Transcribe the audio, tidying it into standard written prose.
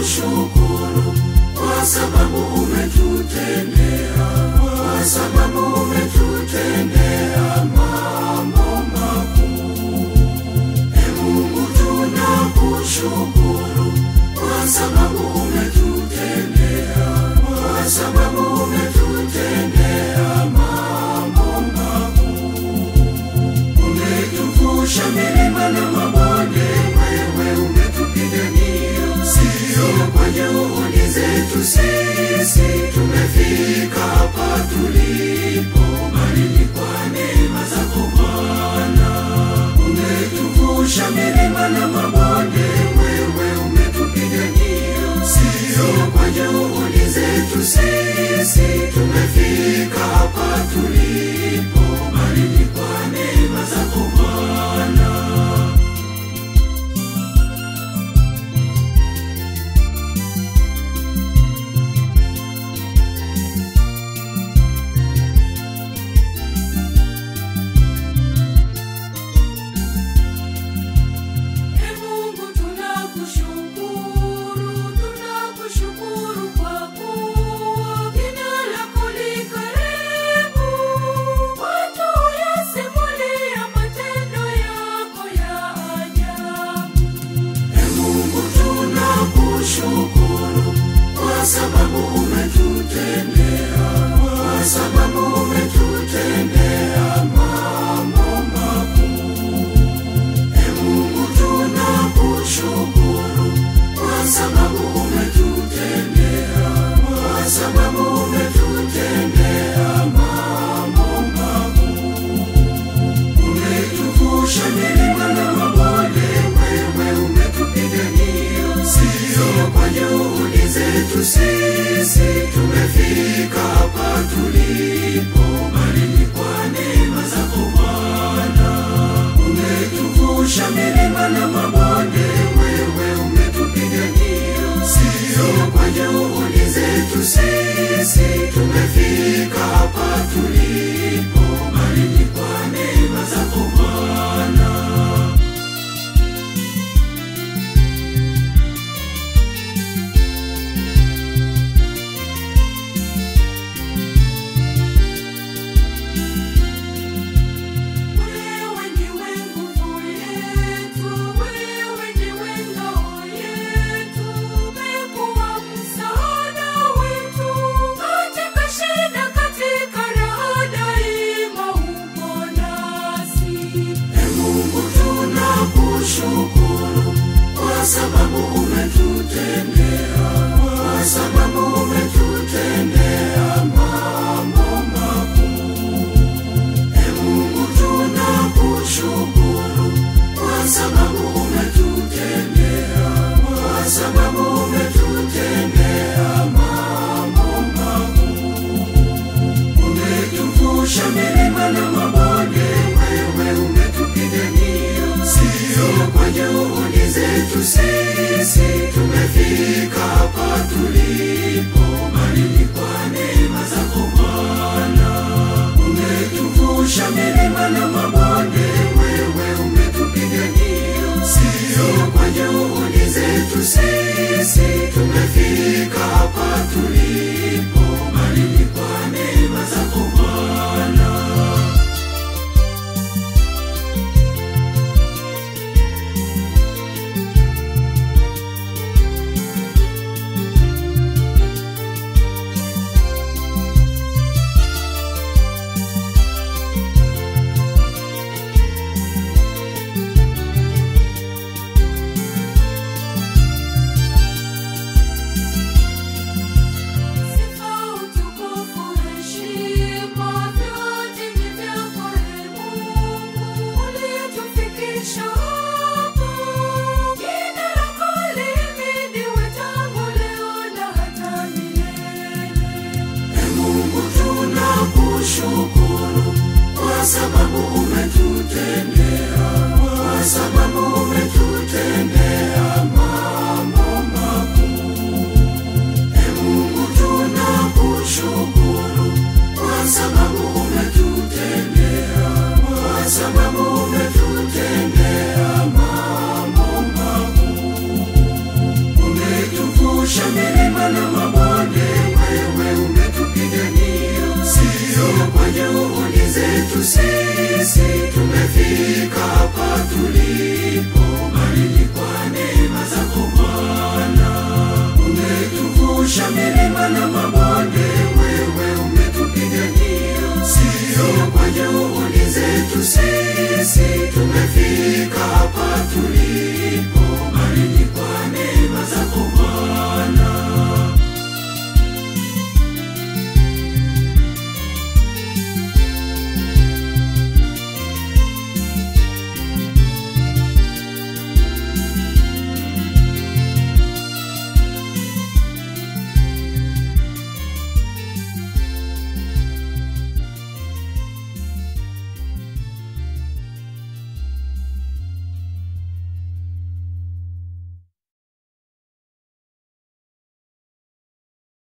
tunakushukuru kwa sababu umetutendea, kwa sababu umetutendea mambo makuu. Mungu tunakushukuru kwa sababu umetutendea, kwa sababu umetutendea mambo makuu. Umetuvusha milima na mabonde, wewe umetupigania, sio kwa juhudi zetu sisi tumefika hapa tulipo, bali ni kwa neema zako Bwana. Umetuvusha milima na mabonde, wewe umetupigania, sio kwa juhudi zetu sisi tumefika hapa tulipo, bali ni kwa neema zako Bwana. Shukuru kwa sababu umetutendea, kwa sababu umetutendea mambo makuu. Mungu tunakushukuru kwa sababu umetutendea, kwa sababu umetutendea mambo makuu. Umetuvusha milima na mabonde, wewe umetupigania, sio kwa juhudi zetu sisi tumefika hapa tulipo, bali ni kwa neema zako Bwana. Umetuvusha milima na mabonde, wewe umetupigania, sio kwa juhudi zetu sisi tumefika hapa tulipo, bali ni kwa neema zako Bwana. Shukuru kwa sababu umetutendea, kwa sababu umetutendea mambo makuu. Mungu tunakushukuru kwa sababu umetutendea, kwa sababu umetutendea mambo makuu. Umetuvusha milima na mabonde, wewe umetupigania, sio kwa juhudi zetu sisi tumefika hapa tulipo, bali ni kwa neema zako Bwana. Umetuvusha milima na mabonde, wewe umetupigania, sio kwa juhudi zetu sisi tumefika